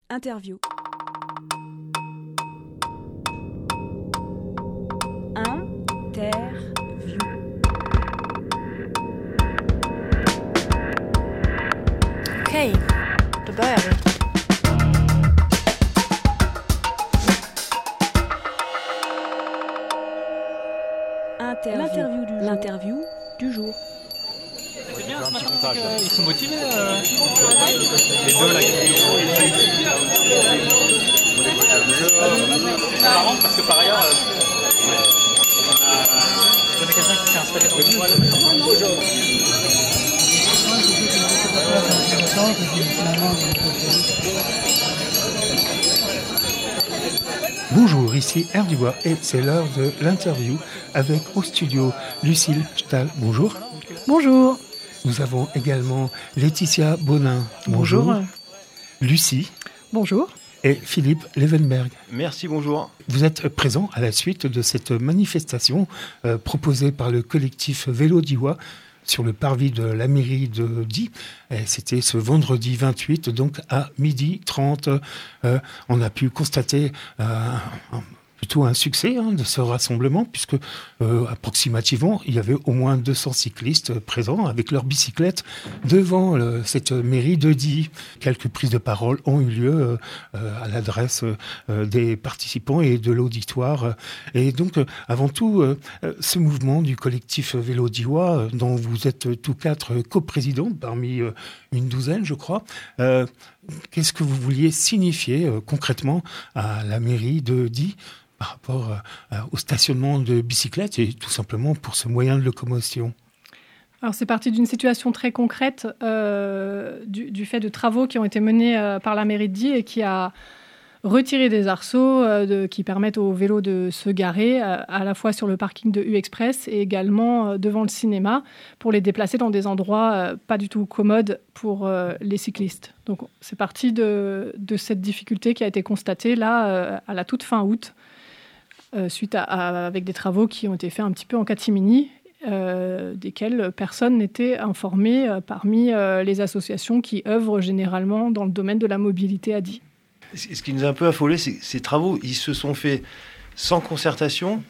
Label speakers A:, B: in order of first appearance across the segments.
A: Interview.
B: Okej, då börjar vi.
A: L'interview du jour.
C: C'est bien ce matin, ils sont motivés. Les deux là. C'est marrant parce que par ailleurs, je connais quelqu'un qui s'est installé dans une toile.
D: Bonjour, ici Herve Dubois et c'est l'heure de l'interview avec au studio Lucille Stahl. Bonjour.
E: Bonjour.
D: Nous avons également Laetitia Bonin.
E: Bonjour.
D: Lucie.
E: Bonjour.
D: Et Philippe Levenberg.
F: Merci, bonjour.
D: Vous êtes présent à la suite de cette manifestation proposée par le collectif Vélo d'Iwa sur le parvis de la mairie de Die. Et c'était ce vendredi 28, donc à 12h30. On a pu constater plutôt un succès de ce rassemblement, puisque approximativement, il y avait au moins 200 cyclistes présents avec leurs bicyclettes devant cette mairie de Die. Quelques prises de parole ont eu lieu à l'adresse des participants et de l'auditoire. Et donc, avant tout, ce mouvement du collectif Vélo d'Iwa, dont vous êtes tous quatre coprésidents parmi une douzaine, je crois, qu'est-ce que vous vouliez signifier concrètement à la mairie de Die par rapport au stationnement de bicyclettes et tout simplement pour ce moyen de locomotion?
E: Alors c'est parti d'une situation très concrète du fait de travaux qui ont été menés par la mairie de Die et qui a retiré des arceaux qui permettent aux vélos de se garer à la fois sur le parking de U-Express et également devant le cinéma pour les déplacer dans des endroits pas du tout commodes pour les cyclistes. Donc c'est parti de cette difficulté qui a été constatée là à la toute fin août suite avec des travaux qui ont été faits un petit peu en catimini, desquels personne n'était informé parmi les associations qui œuvrent généralement dans le domaine de la mobilité à Die.
F: Ce qui nous a un peu affolé, c'est que ces travaux, ils se sont faits sans concertation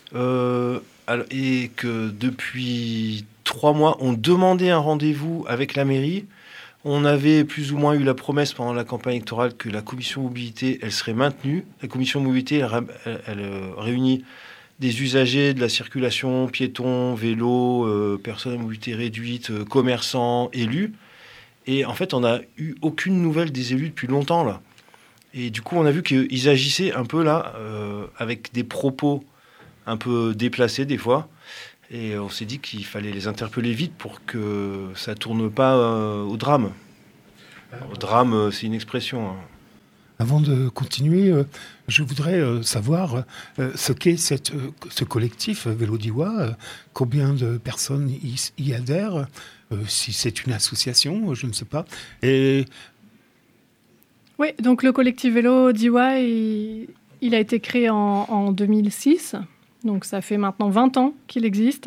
F: et que depuis 3 mois, on demandait un rendez-vous avec la mairie. On avait plus ou moins eu la promesse pendant la campagne électorale que la commission mobilité, elle serait maintenue. La commission mobilité, elle réunit des usagers de la circulation, piétons, vélos, personnes à mobilité réduite, commerçants, élus. Et en fait, on n'a eu aucune nouvelle des élus depuis longtemps, là. Et du coup, on a vu qu'ils agissaient un peu, là, avec des propos un peu déplacés, des fois. Et on s'est dit qu'il fallait les interpeller vite pour que ça ne tourne pas au drame. Au drame, c'est une expression.
D: Avant de continuer, je voudrais savoir ce qu'est ce collectif Vélo d'Iwa, combien de personnes y adhèrent, si c'est une association, je ne sais pas. Et...
E: Oui, donc le collectif Vélo d'Iwa, il a été créé en 2006. Donc ça fait maintenant 20 ans qu'il existe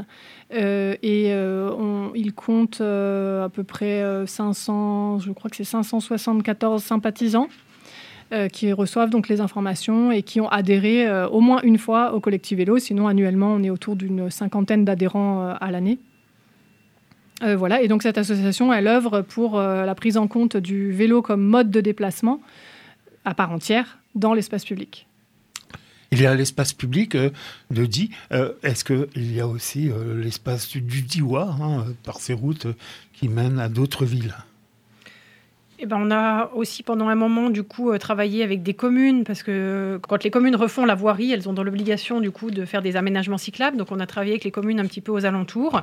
E: il compte à peu près 500, je crois que c'est 574 sympathisants qui reçoivent donc les informations et qui ont adhéré au moins une fois au collectif vélo. Sinon annuellement on est autour d'une 50aine d'adhérents à l'année. Voilà, et donc cette association elle œuvre pour la prise en compte du vélo comme mode de déplacement à part entière dans l'espace public.
D: Il y a l'espace public de Die. Est-ce qu'il y a aussi l'espace du Diois, par ces routes qui mènent à d'autres villes?
G: Eh ben, on a aussi pendant un moment du coup travaillé avec des communes parce que quand les communes refont la voirie, elles ont dans l'obligation du coup de faire des aménagements cyclables. Donc on a travaillé avec les communes un petit peu aux alentours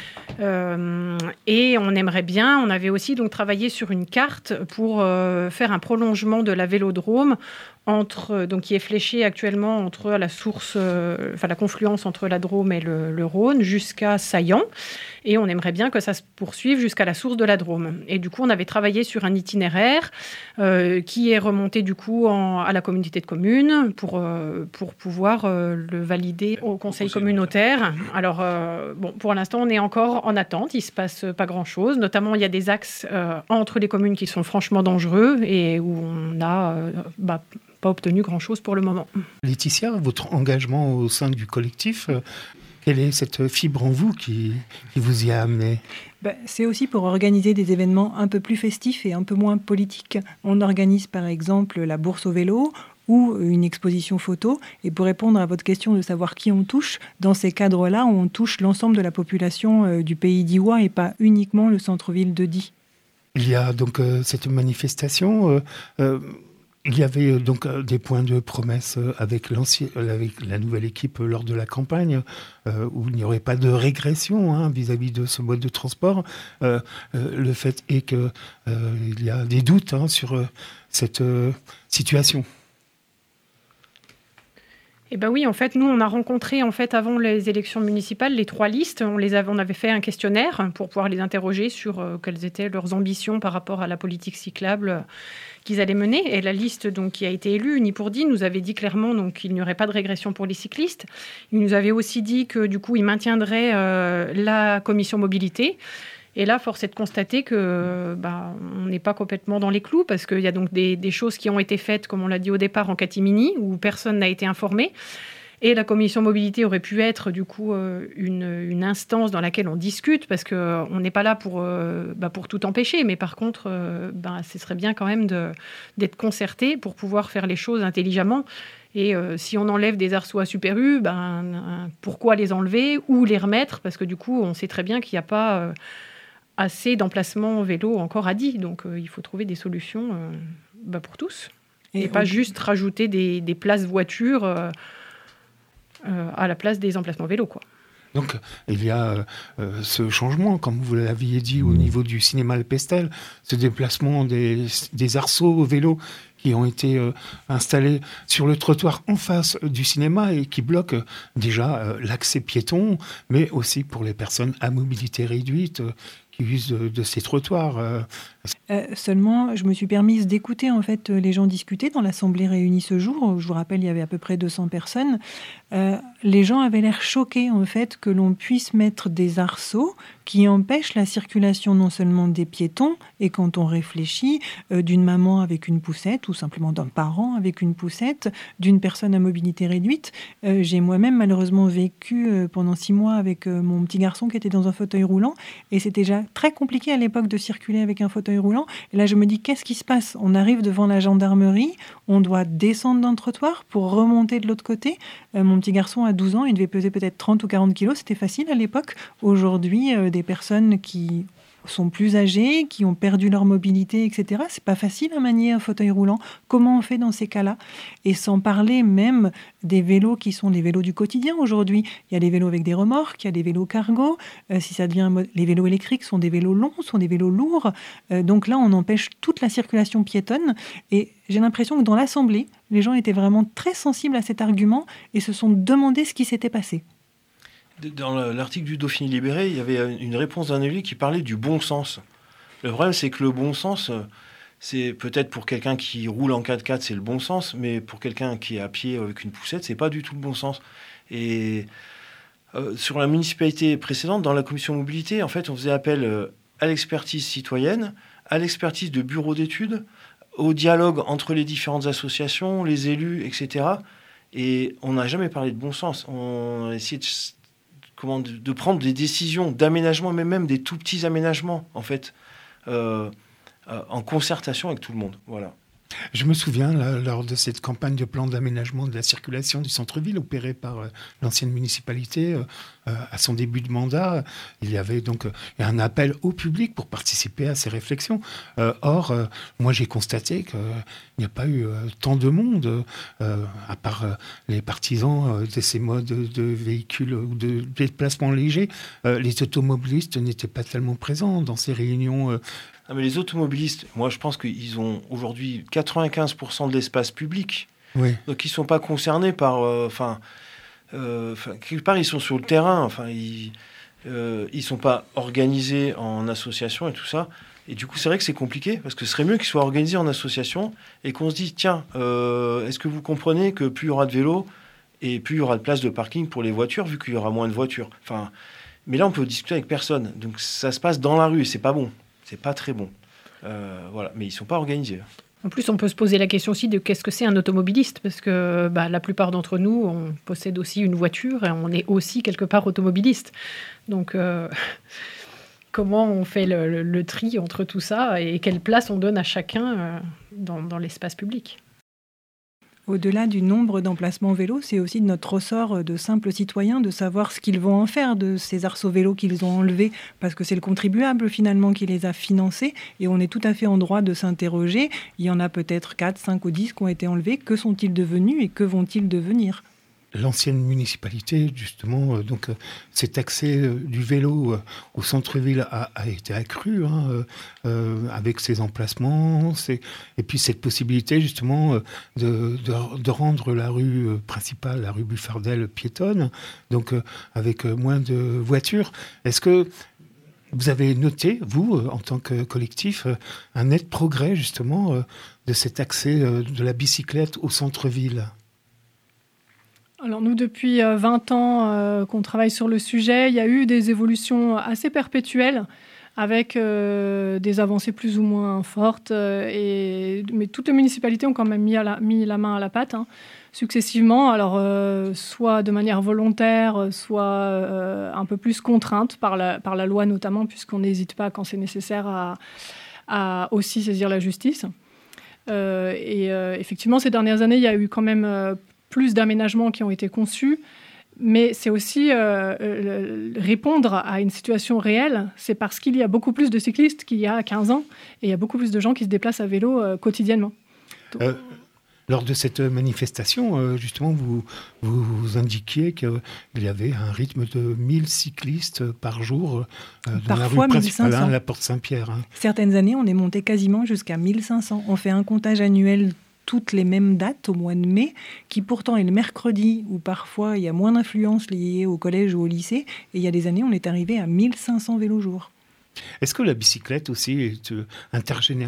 G: et on aimerait bien. On avait aussi donc travaillé sur une carte pour faire un prolongement de la vélodrome qui est fléchée actuellement entre la source, la confluence entre la Drôme et le Rhône jusqu'à Saillant. Et on aimerait bien que ça se poursuive jusqu'à la source de la Drôme. Et du coup, on avait travaillé sur un itinéraire itinéraire qui est remonté du coup à la communauté de communes pour pouvoir le valider au conseil communautaire. Alors, pour l'instant, on est encore en attente. Il ne se passe pas grand-chose. Notamment, il y a des axes entre les communes qui sont franchement dangereux et où on n'a pas obtenu grand-chose pour le moment.
D: Laetitia, votre engagement au sein du collectif, quelle est cette fibre en vous qui vous y a amené ?
B: C'est aussi pour organiser des événements un peu plus festifs et un peu moins politiques. On organise par exemple la bourse au vélo ou une exposition photo. Et pour répondre à votre question de savoir qui on touche, dans ces cadres-là, on touche l'ensemble de la population du pays d'Iwa et pas uniquement le centre-ville de Die.
D: Il y a donc cette manifestation. Il y avait donc des points de promesse avec la nouvelle équipe lors de la campagne, où il n'y aurait pas de régression vis-à-vis de ce mode de transport. Le fait est qu'il y a des doutes sur cette situation.
G: Eh ben oui, en fait, nous, on a rencontré, avant les élections municipales, les 3 listes. On avait fait un questionnaire pour pouvoir les interroger sur quelles étaient leurs ambitions par rapport à la politique cyclable qu'ils allaient mener. Et la liste qui a été élue, Unis pour Die, nous avait dit clairement qu'il n'y aurait pas de régression pour les cyclistes. Il nous avait aussi dit que, du coup, il maintiendrait la commission mobilité. Et là, force est de constater que on n'est pas complètement dans les clous parce qu'il y a donc des choses qui ont été faites, comme on l'a dit au départ, en catimini, où personne n'a été informé. Et la commission mobilité aurait pu être du coup une instance dans laquelle on discute parce qu'on n'est pas là pour tout empêcher. Mais par contre, ce serait bien quand même d'être concerté pour pouvoir faire les choses intelligemment. Et si on enlève des arceaux à Super U, pourquoi les enlever ou les remettre ? Parce que du coup, on sait très bien qu'il n'y a pas assez d'emplacements vélo encore à Die. Donc, il faut trouver des solutions pour tous. Et pas juste rajouter des places voitures à la place des emplacements vélo, quoi.
D: Donc, il y a ce changement, comme vous l'aviez dit, au niveau du cinéma Le Pestel, ce déplacement des arceaux vélos qui ont été installés sur le trottoir en face du cinéma et qui bloquent déjà l'accès piéton, mais aussi pour les personnes à mobilité réduite qui usent de ces trottoirs.
B: Seulement, je me suis permise d'écouter en fait les gens discuter dans l'assemblée réunie ce jour. Je vous rappelle, il y avait à peu près 200 personnes. Les gens avaient l'air choqués en fait que l'on puisse mettre des arceaux qui empêchent la circulation non seulement des piétons, et quand on réfléchit, d'une maman avec une poussette ou simplement d'un parent avec une poussette, d'une personne à mobilité réduite. J'ai moi-même malheureusement vécu pendant 6 mois avec mon petit garçon qui était dans un fauteuil roulant, et c'était déjà très compliqué à l'époque de circuler avec un fauteuil roulant. Et là, je me dis, qu'est-ce qui se passe ? On arrive devant la gendarmerie, on doit descendre d'un trottoir pour remonter de l'autre côté. Mon petit garçon a 12 ans, il devait peser peut-être 30 ou 40 kilos, c'était facile à l'époque. Aujourd'hui, des personnes qui sont plus âgés, qui ont perdu leur mobilité, etc. C'est pas facile à manier un fauteuil roulant. Comment on fait dans ces cas-là ? Et sans parler même des vélos qui sont les vélos du quotidien aujourd'hui. Il y a des vélos avec des remorques, il y a des vélos cargo. Si ça devient les vélos électriques sont des vélos longs, sont des vélos lourds. Donc là, on empêche toute la circulation piétonne. Et j'ai l'impression que dans l'Assemblée, les gens étaient vraiment très sensibles à cet argument et se sont demandé ce qui s'était passé.
F: Dans l'article du Dauphiné libéré, il y avait une réponse d'un élu qui parlait du bon sens. Le problème, c'est que le bon sens, c'est peut-être pour quelqu'un qui roule en 4x4, c'est le bon sens, mais pour quelqu'un qui est à pied avec une poussette, c'est pas du tout le bon sens. Et sur la municipalité précédente, dans la commission mobilité, en fait, on faisait appel à l'expertise citoyenne, à l'expertise de bureaux d'études, au dialogue entre les différentes associations, les élus, etc. Et on n'a jamais parlé de bon sens. On a essayé de prendre des décisions d'aménagement, mais même des tout petits aménagements, en fait, en concertation avec tout le monde. Voilà.
D: Je me souviens, là, lors de cette campagne de plan d'aménagement de la circulation du centre-ville opérée par l'ancienne municipalité à son début de mandat, il y avait donc un appel au public pour participer à ces réflexions. Or, moi j'ai constaté qu'il n'y a pas eu tant de monde, à part les partisans de ces modes de véhicules ou de déplacements légers. Les automobilistes n'étaient pas tellement présents dans ces réunions.
F: Mais les automobilistes, moi je pense qu'ils ont aujourd'hui 95% de l'espace public.
D: Oui.
F: Donc ils ne sont pas concernés par... quelque part, ils sont sur le terrain. Ils ne sont pas organisés en association et tout ça. Et du coup, c'est vrai que c'est compliqué, parce que ce serait mieux qu'ils soient organisés en association et qu'on se dise, tiens, est-ce que vous comprenez que plus il y aura de vélos et plus il y aura de places de parking pour les voitures, vu qu'il y aura moins de voitures. Mais là, on peut discuter avec personne. Donc, ça se passe dans la rue et c'est pas bon. C'est pas très bon. Voilà. Mais ils sont pas organisés.
G: En plus, on peut se poser la question aussi de qu'est-ce que c'est un automobiliste, parce que la plupart d'entre nous, on possède aussi une voiture et on est aussi quelque part automobiliste. Donc, comment on fait le tri entre tout ça et quelle place on donne à chacun dans l'espace public ?
B: Au-delà du nombre d'emplacements vélos, c'est aussi de notre ressort de simples citoyens de savoir ce qu'ils vont en faire de ces arceaux vélos qu'ils ont enlevés, parce que c'est le contribuable finalement qui les a financés, et on est tout à fait en droit de s'interroger. Il y en a peut-être 4, 5 ou 10 qui ont été enlevés. Que sont-ils devenus et que vont-ils devenir ?
D: L'ancienne municipalité, justement, cet accès du vélo au centre-ville a été accru avec ses emplacements, et puis cette possibilité, justement, de rendre la rue principale, la rue Buffardel, piétonne, donc avec moins de voitures. Est-ce que vous avez noté, vous, en tant que collectif, un net progrès, justement, de cet accès de la bicyclette au centre-ville ?
E: Alors nous, depuis 20 ans qu'on travaille sur le sujet, il y a eu des évolutions assez perpétuelles avec des avancées plus ou moins fortes. Mais toutes les municipalités ont quand même mis la main à la pâte, successivement. Alors soit de manière volontaire, soit un peu plus contrainte par la loi notamment, puisqu'on n'hésite pas quand c'est nécessaire à aussi saisir la justice. Effectivement, ces dernières années, il y a eu quand même plus d'aménagements qui ont été conçus, mais c'est aussi répondre à une situation réelle. C'est parce qu'il y a beaucoup plus de cyclistes qu'il y a 15 ans, et il y a beaucoup plus de gens qui se déplacent à vélo quotidiennement.
D: Lors de cette manifestation, justement, vous indiquiez qu'il y avait un rythme de 1000 cyclistes par jour dans la rue principale, la Porte Saint-Pierre.
B: Certaines années, on est monté quasiment jusqu'à 1500. On fait un comptage annuel toutes les mêmes dates au mois de mai, qui pourtant est le mercredi, où parfois il y a moins d'influence liée au collège ou au lycée, et il y a des années on est arrivé à 1500 vélos jour.
D: Est-ce que la bicyclette aussi est intergénérationnelle ?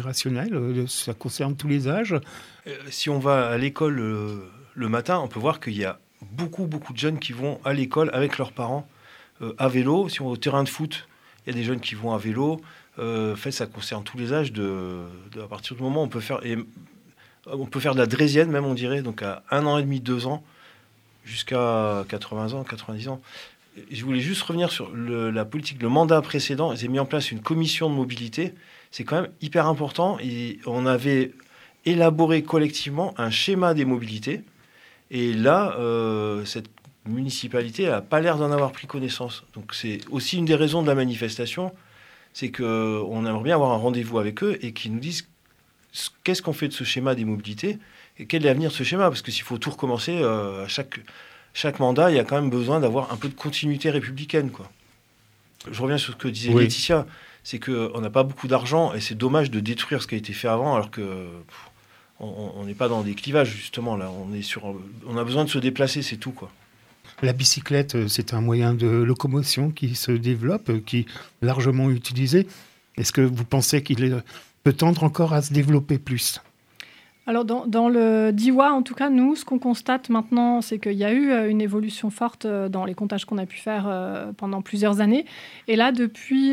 D: Ça concerne tous les âges ?
F: Si on va à l'école le matin, on peut voir qu'il y a beaucoup de jeunes qui vont à l'école avec leurs parents à vélo. Si on va au terrain de foot, il y a des jeunes qui vont à vélo. En fait, ça concerne tous les âges. À partir du moment où on peut faire... On peut faire de la draisienne, même, on dirait, donc à 1 an et demi, 2 ans, jusqu'à 80 ans, 90 ans. Je voulais juste revenir sur la politique. Le mandat précédent, ils ont mis en place une commission de mobilité. C'est quand même hyper important. Et on avait élaboré collectivement un schéma des mobilités. Et là, cette municipalité n'a pas l'air d'en avoir pris connaissance. Donc c'est aussi une des raisons de la manifestation. C'est qu'on aimerait bien avoir un rendez-vous avec eux et qu'ils nous disent qu'est-ce qu'on fait de ce schéma des mobilités et quel est l'avenir de ce schéma. Parce que s'il faut tout recommencer, à chaque mandat, il y a quand même besoin d'avoir un peu de continuité républicaine, quoi. Je reviens sur ce que disait Laetitia, c'est qu'on n'a pas beaucoup d'argent et c'est dommage de détruire ce qui a été fait avant alors qu'on n'est pas dans des clivages, justement. Là, on a besoin de se déplacer, c'est tout, quoi.
D: La bicyclette, c'est un moyen de locomotion qui se développe, qui est largement utilisé. Est-ce que vous pensez qu'il peut tendre encore à se développer plus ?
E: Alors, dans le DIWA, en tout cas, nous, ce qu'on constate maintenant, c'est qu'il y a eu une évolution forte dans les comptages qu'on a pu faire pendant plusieurs années. Et là, depuis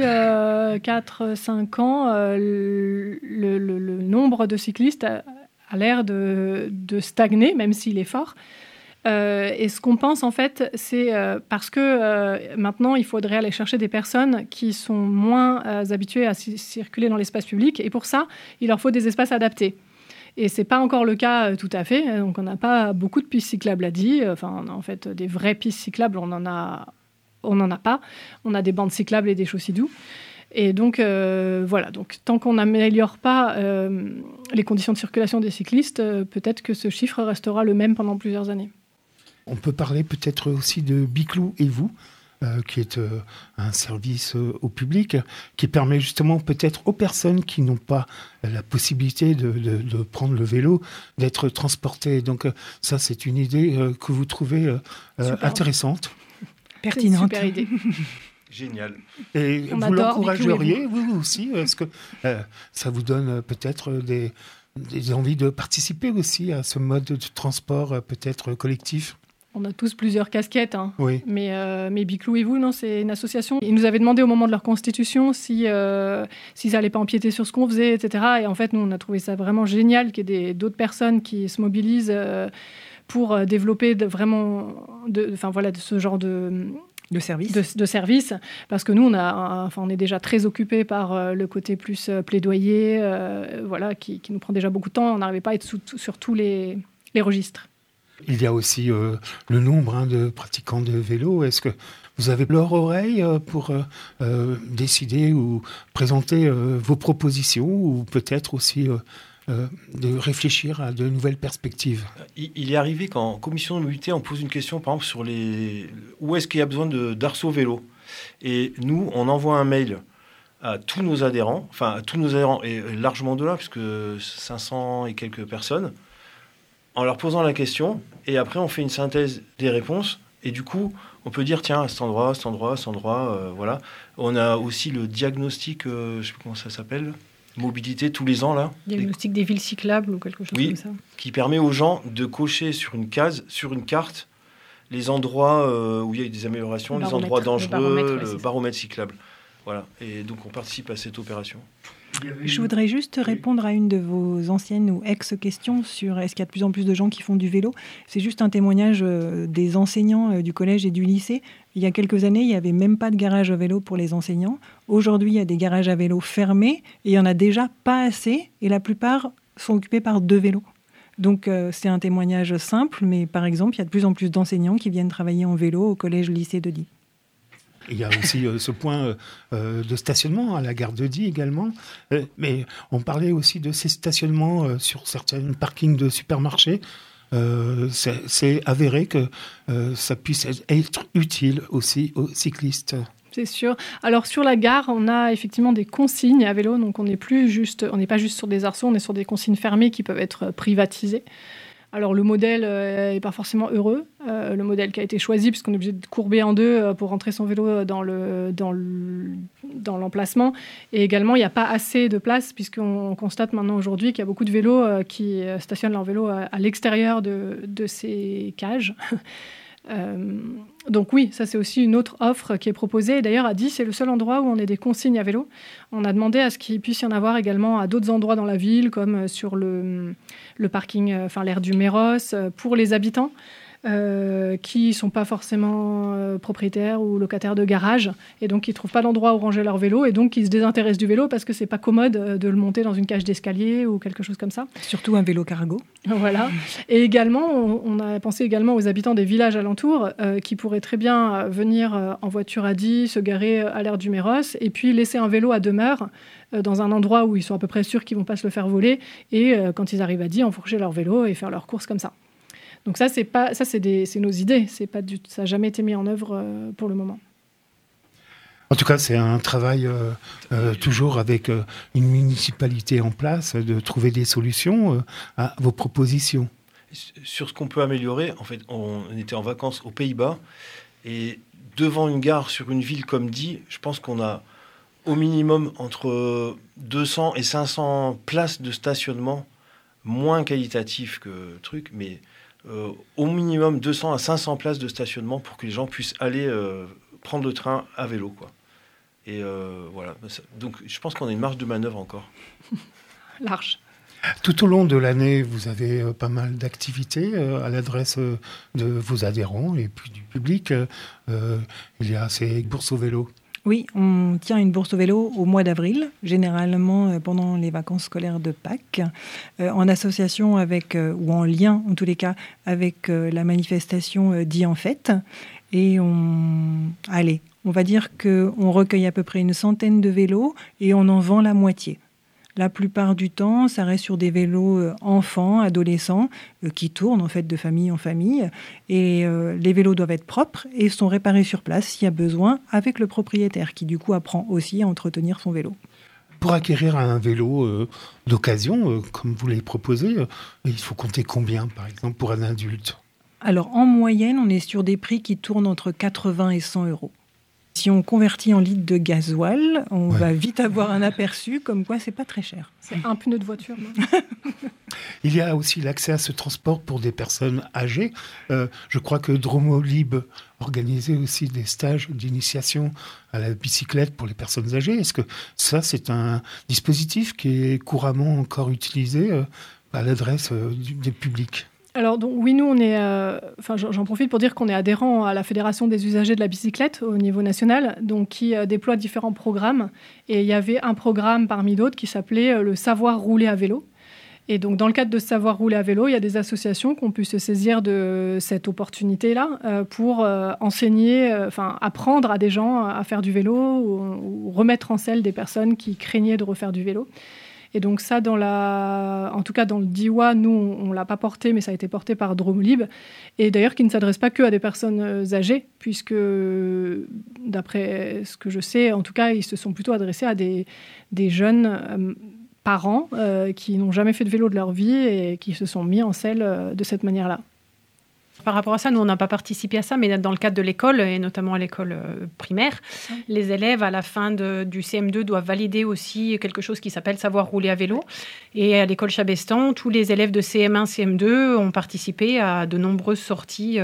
E: 4-5 ans, le nombre de cyclistes a l'air de stagner, même s'il est fort. Et ce qu'on pense, en fait, c'est parce que maintenant, il faudrait aller chercher des personnes qui sont moins habituées à circuler dans l'espace public. Et pour ça, il leur faut des espaces adaptés. Et ce n'est pas encore le cas tout à fait. Donc, on n'a pas beaucoup de pistes cyclables à Die. Enfin, en fait, des vraies pistes cyclables, on n'en a pas. On a des bandes cyclables et des chaussées-doux. Et donc, voilà. Donc, tant qu'on n'améliore pas les conditions de circulation des cyclistes, peut-être que ce chiffre restera le même pendant plusieurs années.
D: On peut parler peut-être aussi de Biclou et vous, qui est un service au public, qui permet justement peut-être aux personnes qui n'ont pas la possibilité de prendre le vélo, d'être transportées. Donc ça, c'est une idée que vous trouvez intéressante.
B: Pertinente.
E: Super idée.
F: Génial.
D: Et
E: On
D: vous
E: adore,
D: l'encourageriez, vous aussi? Est-ce que ça vous donne peut-être des envies de participer aussi à ce mode de transport peut-être collectif?
E: On a tous plusieurs casquettes, hein.
D: Oui.
E: Mais Biclou et vous, non, c'est une association. Ils nous avaient demandé au moment de leur constitution s'ils n'allaient pas empiéter sur ce qu'on faisait, etc. Et en fait, nous, on a trouvé ça vraiment génial qu'il y ait d'autres personnes qui se mobilisent pour développer de ce genre de service, parce que nous, on est déjà très occupés par le côté plus plaidoyer, qui nous prend déjà beaucoup de temps. On n'arrivait pas à être sur tous les registres.
D: Il y a aussi le nombre de pratiquants de vélo. Est-ce que vous avez leur oreille pour décider ou présenter vos propositions, ou peut-être aussi de réfléchir à de nouvelles perspectives?
F: Il est arrivé qu'en commission de mobilité, on pose une question, par exemple, sur où est-ce qu'il y a besoin d'arceaux vélo. Et nous, on envoie un mail à tous nos adhérents, et largement de là, puisque 500 et quelques personnes, en leur posant la question, et après on fait une synthèse des réponses, et du coup on peut dire tiens, à cet endroit, voilà. On a aussi le diagnostic, je ne sais plus comment ça s'appelle, mobilité tous les ans là.
G: Diagnostic des villes cyclables ou quelque chose comme ça.
F: Qui permet aux gens de cocher sur une case, sur une carte, les endroits où il y a eu des améliorations, les endroits dangereux, le baromètre cyclable. Voilà, et donc on participe à cette opération.
B: Je voudrais juste répondre à une de vos anciennes ou ex-questions sur est-ce qu'il y a de plus en plus de gens qui font du vélo. C'est juste un témoignage des enseignants du collège et du lycée. Il y a quelques années, il n'y avait même pas de garage à vélo pour les enseignants. Aujourd'hui, il y a des garages à vélo fermés et il n'y en a déjà pas assez, et la plupart sont occupés par 2 vélos. Donc c'est un témoignage simple, mais par exemple, il y a de plus en plus d'enseignants qui viennent travailler en vélo au collège-lycée de Die.
D: Il y a aussi ce point de stationnement à la gare de Die également. Mais on parlait aussi de ces stationnements sur certains parkings de supermarchés. C'est avéré que ça puisse être utile aussi aux cyclistes.
E: C'est sûr. Alors sur la gare, on a effectivement des consignes à vélo. Donc on n'est pas juste sur des arceaux, on est sur des consignes fermées qui peuvent être privatisées. Alors le modèle n'est pas forcément heureux, le modèle qui a été choisi, puisqu'on est obligé de courber en deux pour rentrer son vélo dans l'emplacement. Et également, il n'y a pas assez de place, puisqu'on constate maintenant aujourd'hui qu'il y a beaucoup de vélos qui stationnent leur vélo à l'extérieur de ces cages. Donc oui, ça c'est aussi une autre offre qui est proposée. Et d'ailleurs, à Die, c'est le seul endroit où on a des consignes à vélo. On a demandé à ce qu'il puisse y en avoir également à d'autres endroits dans la ville, comme sur le parking, l'aire du Méros, pour les habitants qui ne sont pas forcément propriétaires ou locataires de garage, et donc qui ne trouvent pas d'endroit où ranger leur vélo, et donc qui se désintéressent du vélo parce que ce n'est pas commode de le monter dans une cage d'escalier ou quelque chose comme ça.
B: Surtout un vélo cargo.
E: Voilà. Et également, on a pensé également aux habitants des villages alentours qui pourraient très bien venir en voiture à Die, se garer à l'aire du Méros, et puis laisser un vélo à demeure dans un endroit où ils sont à peu près sûrs qu'ils ne vont pas se le faire voler, et quand ils arrivent à Die, enfourcher leur vélo et faire leurs courses comme ça. Donc ça, c'est nos idées. Ça n'a jamais été mis en œuvre pour le moment.
D: En tout cas, c'est un travail toujours avec une municipalité en place, de trouver des solutions à vos propositions.
F: Sur ce qu'on peut améliorer, en fait, on était en vacances aux Pays-Bas, et devant une gare sur une ville comme Die, je pense qu'on a au minimum entre 200 et 500 places de stationnement, moins qualitatives que truc, mais au minimum 200 à 500 places de stationnement pour que les gens puissent aller prendre le train à vélo, quoi. Et voilà. Donc je pense qu'on a une marge de manœuvre encore.
E: Large.
D: Tout au long de l'année, vous avez pas mal d'activités à l'adresse de vos adhérents et puis du public. Il y a ces bourses au vélo.
B: Oui, on tient une bourse au vélo au mois d'avril, généralement pendant les vacances scolaires de Pâques, en association avec, ou en lien en tous les cas, avec la manifestation Die en fête. Et on va dire qu'on recueille à peu près une centaine de vélos et on en vend la moitié. La plupart du temps, ça reste sur des vélos enfants, adolescents, qui tournent en fait de famille en famille. Et les vélos doivent être propres et sont réparés sur place s'il y a besoin avec le propriétaire, qui du coup apprend aussi à entretenir son vélo.
D: Pour acquérir un vélo d'occasion, comme vous l'avez proposé, il faut compter combien, par exemple, pour un adulte ?
B: Alors en moyenne, on est sur des prix qui tournent entre 80 et 100 euros. Si on convertit en litres de gasoil, on va vite avoir un aperçu comme quoi c'est pas très cher.
E: C'est un pneu de voiture.
D: Il y a aussi l'accès à ce transport pour des personnes âgées. Je crois que Dromolib organisait aussi des stages d'initiation à la bicyclette pour les personnes âgées. Est-ce que ça, c'est un dispositif qui est couramment encore utilisé à l'adresse des publics ?
E: Alors donc, oui, nous on est, j'en profite pour dire qu'on est adhérent à la Fédération des usagers de la bicyclette au niveau national, donc qui déploie différents programmes. Et il y avait un programme parmi d'autres qui s'appelait le Savoir rouler à vélo. Et donc dans le cadre de Savoir rouler à vélo, il y a des associations qui ont pu se saisir de cette opportunité-là pour enseigner, apprendre à des gens à faire du vélo ou remettre en selle des personnes qui craignaient de refaire du vélo. Et donc ça, en tout cas dans le DIWA, nous, on ne l'a pas porté, mais ça a été porté par Dromolib. Et d'ailleurs, qui ne s'adresse pas que à des personnes âgées, puisque, d'après ce que je sais, en tout cas, ils se sont plutôt adressés à des jeunes parents qui n'ont jamais fait de vélo de leur vie et qui se sont mis en selle de cette manière-là.
G: Par rapport à ça, nous, on n'a pas participé à ça, mais dans le cadre de l'école, et notamment à l'école primaire, les élèves, à la fin du CM2, doivent valider aussi quelque chose qui s'appelle Savoir rouler à vélo. Et à l'école Chabestan, tous les élèves de CM1, CM2 ont participé à de nombreuses sorties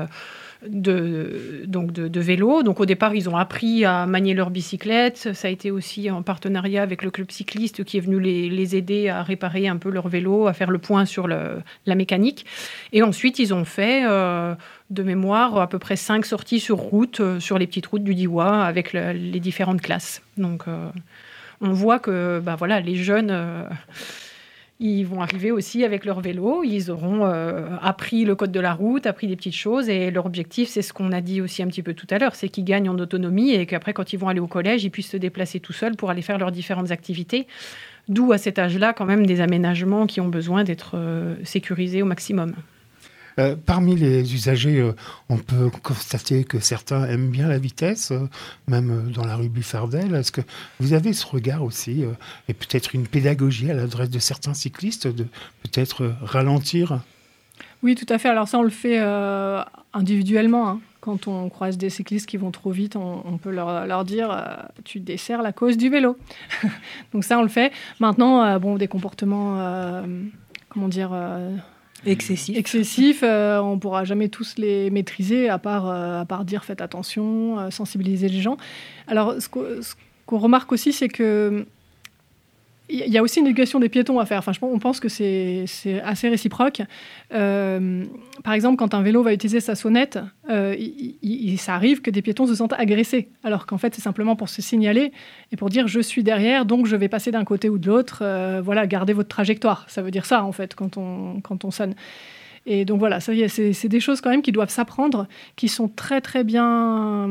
G: de vélo. Donc au départ, ils ont appris à manier leur bicyclette. Ça a été aussi en partenariat avec le club cycliste qui est venu les aider à réparer un peu leur vélo, à faire le point sur la mécanique. Et ensuite, ils ont fait, de mémoire, à peu près 5 sorties sur route, sur les petites routes du DIWA avec les différentes classes. Donc on voit que les jeunes... ils vont arriver aussi avec leur vélo, ils auront appris le code de la route, appris des petites choses, et leur objectif, c'est ce qu'on a dit aussi un petit peu tout à l'heure, c'est qu'ils gagnent en autonomie et qu'après, quand ils vont aller au collège, ils puissent se déplacer tout seuls pour aller faire leurs différentes activités. D'où, à cet âge-là, quand même, des aménagements qui ont besoin d'être sécurisés au maximum.
D: Parmi les usagers, on peut constater que certains aiment bien la vitesse, même dans la rue Buffardel. Est-ce que vous avez ce regard aussi, et peut-être une pédagogie à l'adresse de certains cyclistes, de peut-être ralentir ?
E: Oui, tout à fait. Alors ça, on le fait individuellement. Hein. Quand on croise des cyclistes qui vont trop vite, on peut leur dire tu desserres la cause du vélo. Donc ça, on le fait. Maintenant, des comportements, excessifs, on ne pourra jamais tous les maîtriser, à part dire faites attention, sensibiliser les gens. Alors, ce qu'on remarque aussi, c'est que il y a aussi une éducation des piétons à faire. On pense que c'est assez réciproque. Par exemple, quand un vélo va utiliser sa sonnette, ça arrive que des piétons se sentent agressés, alors qu'en fait, c'est simplement pour se signaler et pour dire « je suis derrière, donc je vais passer d'un côté ou de l'autre. Gardez votre trajectoire ». Ça veut dire ça, en fait, quand on sonne. Et donc voilà, c'est des choses quand même qui doivent s'apprendre, qui sont très très bien,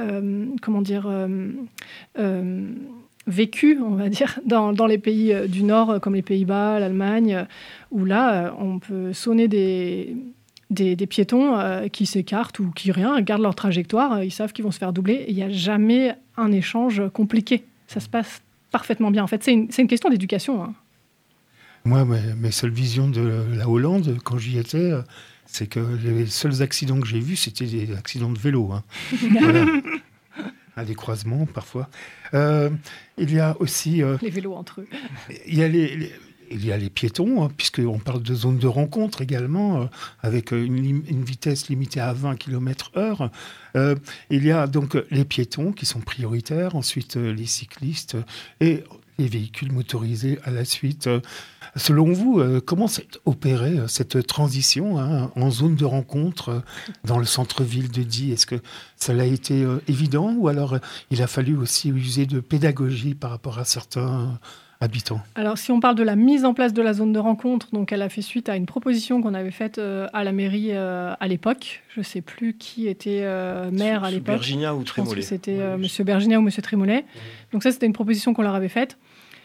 E: vécu, on va dire, dans les pays du Nord, comme les Pays-Bas, l'Allemagne, où là, on peut sonner des piétons qui s'écartent ou qui gardent leur trajectoire, ils savent qu'ils vont se faire doubler, et il n'y a jamais un échange compliqué. Ça se passe parfaitement bien. En fait, c'est une question d'éducation. Hein.
D: Moi, mes seules visions de la Hollande, quand j'y étais, c'est que les seuls accidents que j'ai vus, c'était des accidents de vélo. Hein. Voilà. À des croisements, parfois. Il y a aussi...
E: les vélos entre eux.
D: Il y a les piétons, hein, puisqu'on parle de zones de rencontre également, avec une vitesse limitée à 20 km/h. Il y a donc les piétons qui sont prioritaires, ensuite les cyclistes et les véhicules motorisés à la suite. Selon vous, comment s'est opérée cette transition en zone de rencontre dans le centre-ville de Die ? Est-ce que ça a été évident ou alors il a fallu aussi user de pédagogie par rapport à certains habitants ?
E: Alors, si on parle de la mise en place de la zone de rencontre, donc elle a fait suite à une proposition qu'on avait faite à la mairie à l'époque. Je ne sais plus qui était maire à l'époque.
F: Berginia ou Trémollet.
E: Je pense que c'était Monsieur Berginia ou Monsieur Trémollet. Donc ça, c'était une proposition qu'on leur avait faite.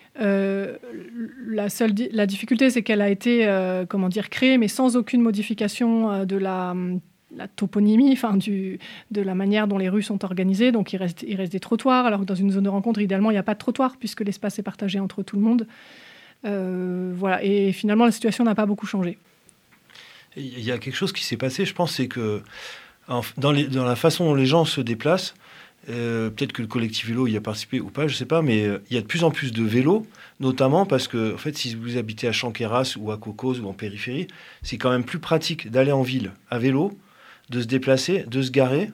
E: La difficulté, c'est qu'elle a été créée, mais sans aucune modification de la toponymie, de la manière dont les rues sont organisées. Donc il reste des trottoirs, alors que dans une zone de rencontre, idéalement, il n'y a pas de trottoir, puisque l'espace est partagé entre tout le monde. Et finalement, la situation n'a pas beaucoup changé.
F: Il y a quelque chose qui s'est passé, je pense, c'est que dans la façon dont les gens se déplacent, Peut-être que le collectif vélo y a participé ou pas, je ne sais pas, mais il y a de plus en plus de vélos, notamment parce que, en fait, si vous habitez à Chanqueyras ou à Cocos ou en périphérie, c'est quand même plus pratique d'aller en ville à vélo, de se déplacer, de se garer,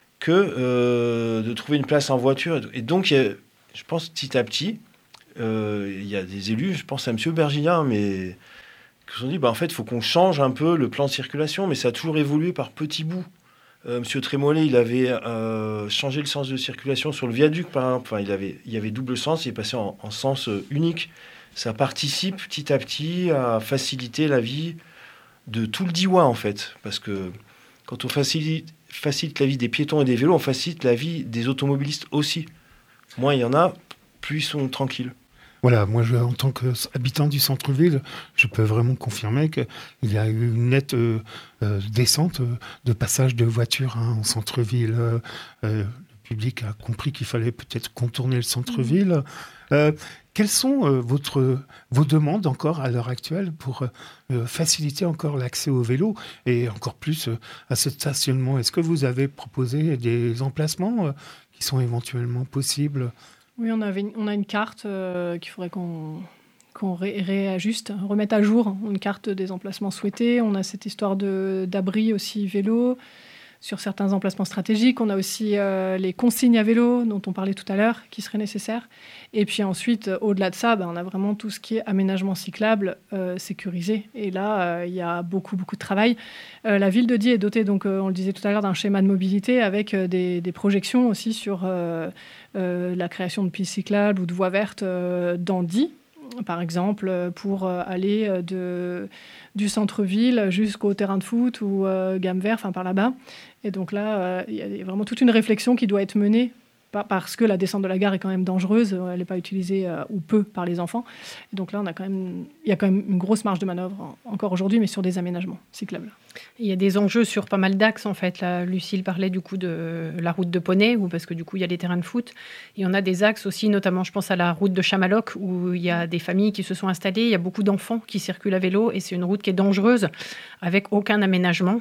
F: que de trouver une place en voiture. Et donc, je pense petit à petit, il y a des élus, je pense à M. Bergillard, mais qui se sont dit, en fait, il faut qu'on change un peu le plan de circulation, mais ça a toujours évolué par petits bouts. Monsieur Trémollet, il avait changé le sens de circulation sur le viaduc, par exemple. Enfin, il y avait double sens, il est passé en sens unique. Ça participe petit à petit à faciliter la vie de tout le Diois, en fait. Parce que quand on facilite la vie des piétons et des vélos, on facilite la vie des automobilistes aussi. Moins il y en a, plus ils sont tranquilles.
D: Voilà, moi, en tant qu'habitant du centre-ville, je peux vraiment confirmer qu'il y a eu une nette descente de passage de voitures en centre-ville. Le public a compris qu'il fallait peut-être contourner le centre-ville. Quelles sont vos demandes encore à l'heure actuelle pour faciliter encore l'accès au vélo et encore plus à ce stationnement? Est-ce que vous avez proposé des emplacements qui sont éventuellement possibles?
E: Oui, on a une carte qu'il faudrait qu'on réajuste, remette à jour, une carte des emplacements souhaités. On a cette histoire d'abri aussi vélo sur certains emplacements stratégiques. On a aussi les consignes à vélo dont on parlait tout à l'heure qui seraient nécessaires. Et puis ensuite, au-delà de ça, on a vraiment tout ce qui est aménagement cyclable sécurisé. Et là, il y a beaucoup de travail. La ville de Die est dotée, donc, on le disait tout à l'heure, d'un schéma de mobilité avec des projections aussi sur la création de pistes cyclables ou de voies vertes dans Die. Par exemple, pour aller du centre-ville jusqu'au terrain de foot ou gamme vert, par là-bas. Et donc là, il y a vraiment toute une réflexion qui doit être menée parce que la descente de la gare est quand même dangereuse, elle n'est pas utilisée ou peu par les enfants. Et donc là, il y a quand même une grosse marge de manœuvre encore aujourd'hui, mais sur des aménagements cyclables.
G: Il y a des enjeux sur pas mal d'axes, en fait. Là, Lucille parlait du coup de la route de Poney, parce que du coup, il y a les terrains de foot. Et on a des axes aussi, notamment, je pense à la route de Chamaloc, où il y a des familles qui se sont installées. Il y a beaucoup d'enfants qui circulent à vélo, et c'est une route qui est dangereuse, avec aucun aménagement.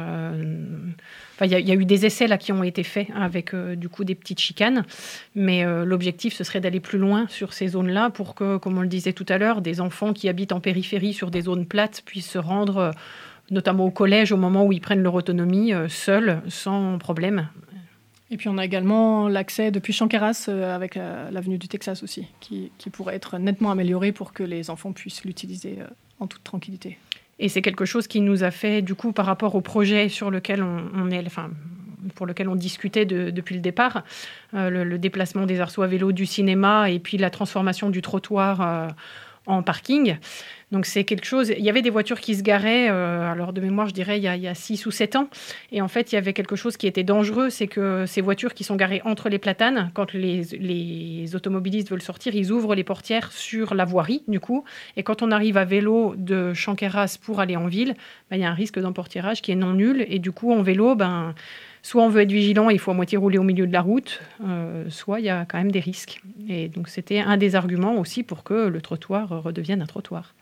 G: Il y a eu des essais là, qui ont été faits avec du coup des petites chicanes, mais l'objectif, ce serait d'aller plus loin sur ces zones-là pour que, comme on le disait tout à l'heure, des enfants qui habitent en périphérie sur des zones plates puissent se rendre, notamment au collège, au moment où ils prennent leur autonomie, seuls, sans problème.
E: Et puis on a également l'accès depuis Chanqueyras avec l'avenue du Texas aussi, qui pourrait être nettement amélioré pour que les enfants puissent l'utiliser en toute tranquillité.
G: Et c'est quelque chose qui nous a fait, du coup, par rapport au projet sur lequel pour lequel on discutait depuis le départ, le déplacement des arceaux à vélo du cinéma et puis la transformation du trottoir en parking. Donc c'est quelque chose... Il y avait des voitures qui se garaient, alors de mémoire, je dirais, il y a 6 ou 7 ans. Et en fait, il y avait quelque chose qui était dangereux, c'est que ces voitures qui sont garées entre les platanes, quand les automobilistes veulent sortir, ils ouvrent les portières sur la voirie, du coup. Et quand on arrive à vélo de Chanqueyras pour aller en ville, il y a un risque d'emportiérage qui est non nul. Et du coup, en vélo, soit on veut être vigilant et il faut à moitié rouler au milieu de la route, soit il y a quand même des risques. Et donc c'était un des arguments aussi pour que le trottoir redevienne un trottoir.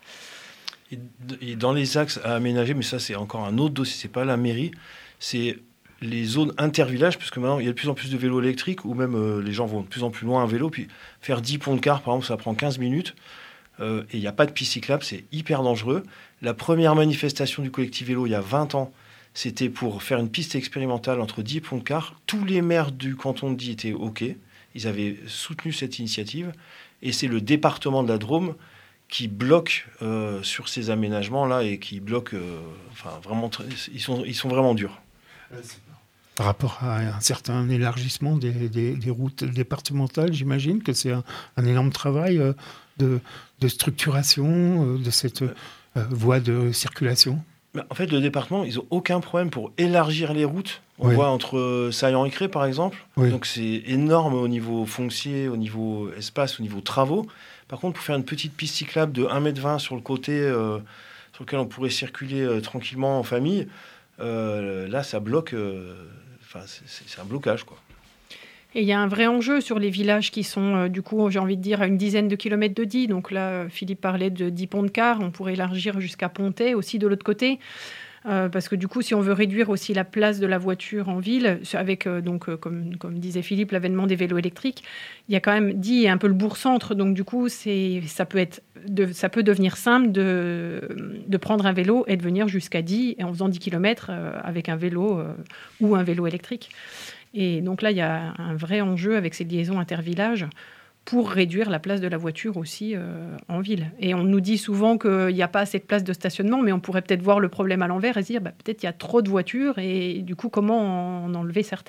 F: Et dans les axes à aménager, mais ça c'est encore un autre dossier, c'est pas la mairie, c'est les zones intervillages, parce que maintenant il y a de plus en plus de vélos électriques, ou même les gens vont de plus en plus loin à vélo, puis faire 10 ponts de car par exemple, ça prend 15 minutes, et il n'y a pas de piste cyclable, c'est hyper dangereux. La première manifestation du collectif vélo il y a 20 ans, c'était pour faire une piste expérimentale entre Die et Pont-de-Car. Tous les maires du canton de Die étaient OK. Ils avaient soutenu cette initiative. Et c'est le département de la Drôme qui bloque sur ces aménagements-là et qui bloque... vraiment, ils sont vraiment durs.
D: Par rapport à un certain élargissement des routes départementales, j'imagine que c'est un énorme travail de structuration de cette voie de circulation.
F: En fait, le département, ils n'ont aucun problème pour élargir les routes. On voit entre Saillant et Cré, par exemple. Oui. Donc, c'est énorme au niveau foncier, au niveau espace, au niveau travaux. Par contre, pour faire une petite piste cyclable de 1,20 m sur le côté, sur lequel on pourrait circuler tranquillement en famille, là, ça bloque. C'est un blocage, quoi.
G: Et il y a un vrai enjeu sur les villages qui sont, du coup, j'ai envie de dire, à une dizaine de kilomètres de Die. Donc là, Philippe parlait de Die Pont-de-Car. On pourrait élargir jusqu'à Pontet, aussi de l'autre côté. parce que du coup, si on veut réduire aussi la place de la voiture en ville, avec, comme disait Philippe, l'avènement des vélos électriques, il y a quand même dit un peu le bourg-centre, donc du coup, ça peut devenir simple de prendre un vélo et de venir jusqu'à 10, et en faisant 10 km avec un vélo ou un vélo électrique. Et donc là, il y a un vrai enjeu avec ces liaisons intervillages pour réduire la place de la voiture aussi en ville. Et on nous dit souvent qu'il n'y a pas assez de place de stationnement, mais on pourrait peut-être voir le problème à l'envers et se dire peut-être il y a trop de voitures et du coup, comment en enlever certaines ?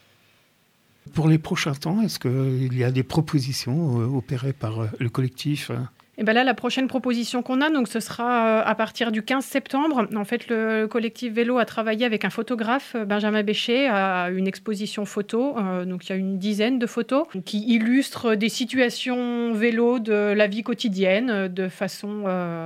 D: Pour les prochains temps, est-ce qu'il y a des propositions opérées par le collectif ?
G: Et bien là, la prochaine proposition qu'on a, donc, ce sera à partir du 15 septembre. En fait, le collectif vélo a travaillé avec un photographe, Benjamin Béchet, à une exposition photo. Donc, il y a une dizaine de photos qui illustrent des situations vélo de la vie quotidienne de façon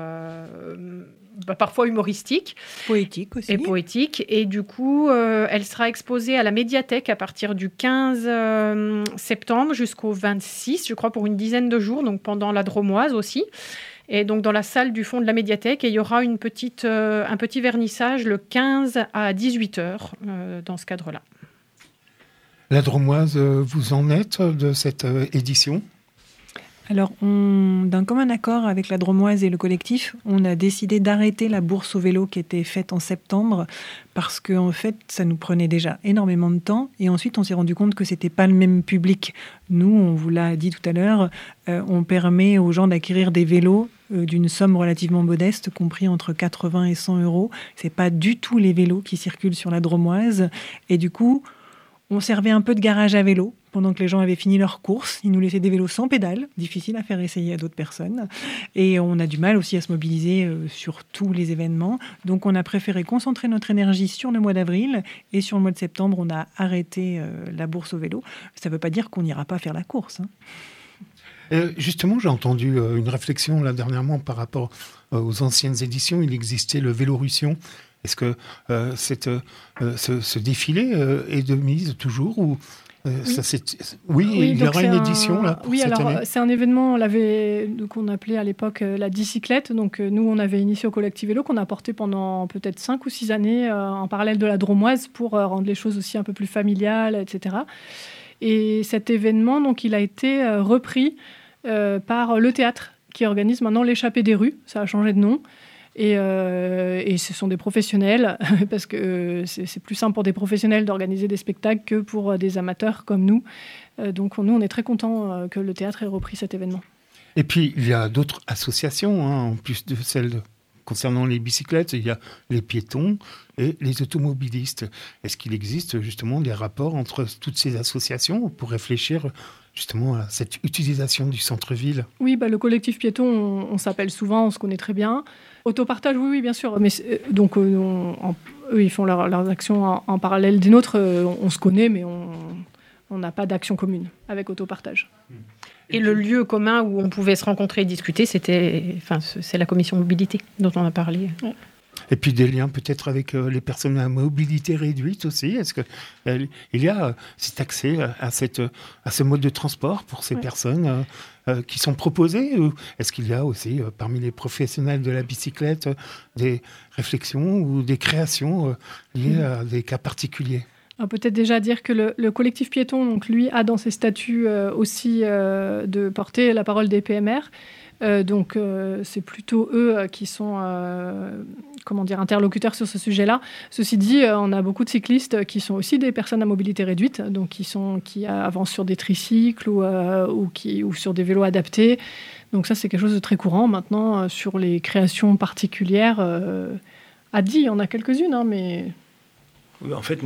G: parfois humoristique.
B: Poétique aussi.
G: Et poétique. Et du coup, elle sera exposée à la médiathèque à partir du 15 septembre jusqu'au 26, je crois, pour une dizaine de jours, donc pendant la Dromoise aussi. Et donc, dans la salle du fond de la médiathèque, et il y aura un petit vernissage le 15 à 18h dans ce cadre-là.
D: La Dromoise, vous en êtes de cette édition ?
B: Alors, d'un commun accord avec la Dromoise et le collectif, on a décidé d'arrêter la bourse au vélo qui était faite en septembre parce qu'en fait, ça nous prenait déjà énormément de temps. Et ensuite, on s'est rendu compte que ce n'était pas le même public. Nous, on vous l'a dit tout à l'heure, on permet aux gens d'acquérir des vélos d'une somme relativement modeste, compris entre 80 et 100 euros. Ce n'est pas du tout les vélos qui circulent sur la Dromoise. Et du coup, on servait un peu de garage à vélo pendant que les gens avaient fini leurs courses. Ils nous laissaient des vélos sans pédales, difficile à faire essayer à d'autres personnes. Et on a du mal aussi à se mobiliser sur tous les événements. Donc on a préféré concentrer notre énergie sur le mois d'avril. Et sur le mois de septembre, on a arrêté la bourse au vélo. Ça ne veut pas dire qu'on n'ira pas faire la course.
D: Justement, j'ai entendu une réflexion là dernièrement par rapport aux anciennes éditions. Il existait le Vélorussion. Est-ce que ce défilé est de mise toujours ou il y aura une édition là pour cette année.
E: C'est un événement qu'on appelait à l'époque la Dicyclette. Donc nous, on avait initié au collectif vélo qu'on a porté pendant peut-être 5 ou 6 années en parallèle de la Dromoise pour rendre les choses aussi un peu plus familiales, etc. Et cet événement, donc, il a été repris par le théâtre qui organise maintenant l'échappée des rues. Ça a changé de nom. Et ce sont des professionnels, parce que c'est plus simple pour des professionnels d'organiser des spectacles que pour des amateurs comme nous. Donc nous, on est très contents que le théâtre ait repris cet événement.
D: Et puis, il y a d'autres associations, en plus de celles concernant les bicyclettes. Il y a les piétons et les automobilistes. Est-ce qu'il existe justement des rapports entre toutes ces associations pour réfléchir justement à cette utilisation du centre-ville?
E: Oui, le collectif piéton, on s'appelle souvent, on se connaît très bien. Autopartage, oui, bien sûr. Mais donc, eux, ils font leurs actions en parallèle des nôtres. On se connaît, mais on n'a pas d'action commune avec Autopartage.
G: Et le lieu commun où on pouvait se rencontrer et discuter, c'est la commission mobilité dont on a parlé.
E: Ouais.
D: Et puis des liens peut-être avec les personnes à mobilité réduite aussi. Est-ce qu'il y a cet accès à ce mode de transport pour ces personnes qui sont proposées, ou est-ce qu'il y a aussi parmi les professionnels de la bicyclette des réflexions ou des créations liées à des cas particuliers?
E: Alors peut-être déjà dire que le collectif piéton, donc lui, a dans ses statuts aussi de porter la parole des PMR. Donc c'est plutôt eux qui sont interlocuteurs sur ce sujet-là. Ceci dit, on a beaucoup de cyclistes qui sont aussi des personnes à mobilité réduite, donc qui avancent sur des tricycles ou sur des vélos adaptés. Donc ça, c'est quelque chose de très courant. Maintenant, sur les créations particulières, à Die, il y en a quelques-unes, mais...
F: En fait,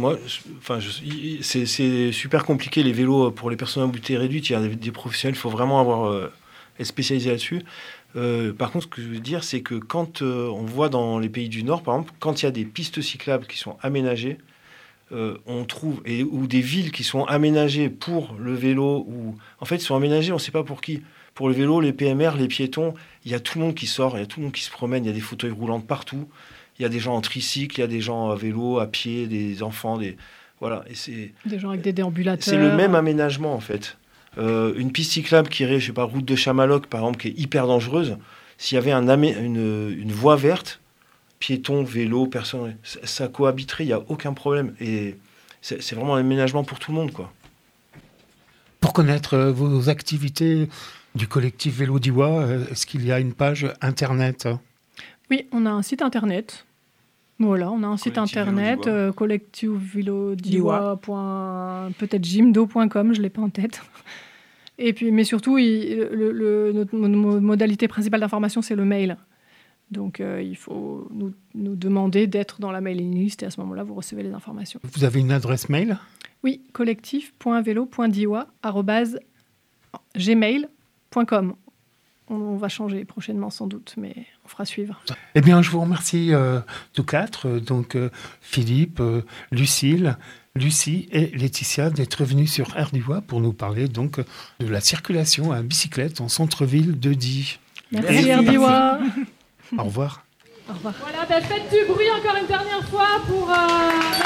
F: c'est super compliqué les vélos pour les personnes à mobilité réduite. Il y a des professionnels, il faut vraiment être spécialisé là-dessus. Par contre, ce que je veux dire, c'est que quand on voit dans les pays du Nord, par exemple, quand il y a des pistes cyclables qui sont aménagées, on trouve, ou des villes qui sont aménagées pour le vélo, en fait, ils sont aménagés, on ne sait pas pour qui. Pour le vélo, les PMR, les piétons, il y a tout le monde qui sort, il y a tout le monde qui se promène, il y a des fauteuils roulants partout. Il y a des gens en tricycle, il y a des gens à vélo, à pied, des enfants, voilà. Et c'est
E: des gens avec des déambulateurs.
F: C'est le même aménagement en fait. Une piste cyclable qui irait, route de Chamaloc par exemple, qui est hyper dangereuse. S'il y avait une voie verte, piétons, vélos, personnes, ça cohabiterait, il n'y a aucun problème. Et c'est vraiment un aménagement pour tout le monde, quoi.
D: Pour connaître vos activités du collectif Vélo Diois, est-ce qu'il y a une page internet ?
E: Oui, on a un site internet. Voilà, on a un site internet, collectifvelodiois. Peut-être jimdo.com, je ne l'ai pas en tête. Et puis, mais surtout, notre modalité principale d'information, c'est le mail. Donc, il faut nous demander d'être dans la mailing list et à ce moment-là, vous recevez les informations.
D: Vous avez une adresse mail ?
E: Oui, collectif.vélo.diois@gmail.com. On va changer prochainement sans doute, mais on fera suivre.
D: Eh bien, je vous remercie tous quatre, donc Philippe, Lucille, Lucie et Laetitia, d'être venus sur Air Diois pour nous parler donc de la circulation à bicyclette en centre-ville de Die.
E: Merci Air Diois.
D: Au revoir.
E: Au revoir.
H: Voilà, faites du bruit encore une dernière fois pour